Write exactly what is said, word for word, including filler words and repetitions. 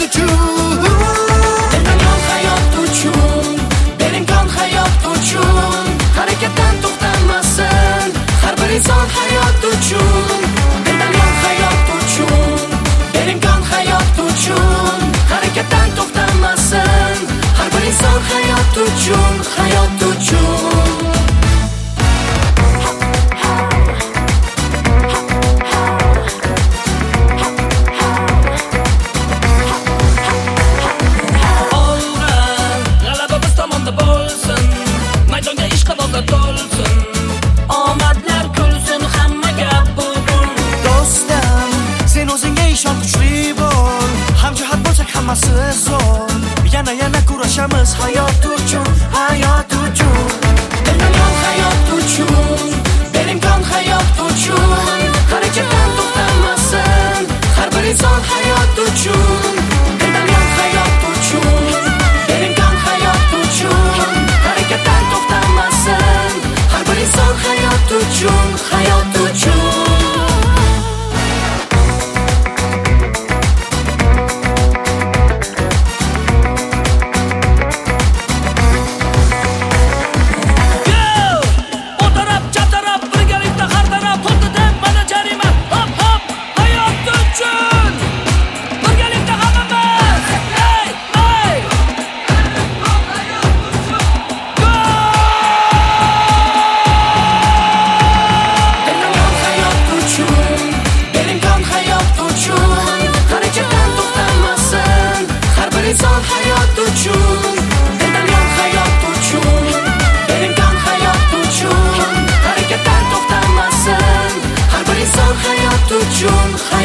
uchun. Berilgan hayot uchun, berilgan hayot uchun. Harakatdan to'xtamasın har bir inson hayot uchun. Berilgan hayot uchun, berilgan hayot uchun. Harakatdan to'xtamasın har bir inson hayot uchun, hayot uchun. Hammasi zo'r, yana yana kurashamiz hayot uchun, hayot uchun. Berilgan hayot uchun, berilgan hayot uchun. Harakatdan to'xtamasın har bir inson hayot uchun. Berilgan hayot uchun, berilgan hayot uchun. Harakatdan to'xtamasın har bir inson hayot uchun, hayot uchun. İnsan hayat uchun, berilgan hayot uchun, berilgan hayot uchun. Harakatdan to'xtamasın har bir inson hayot uchun.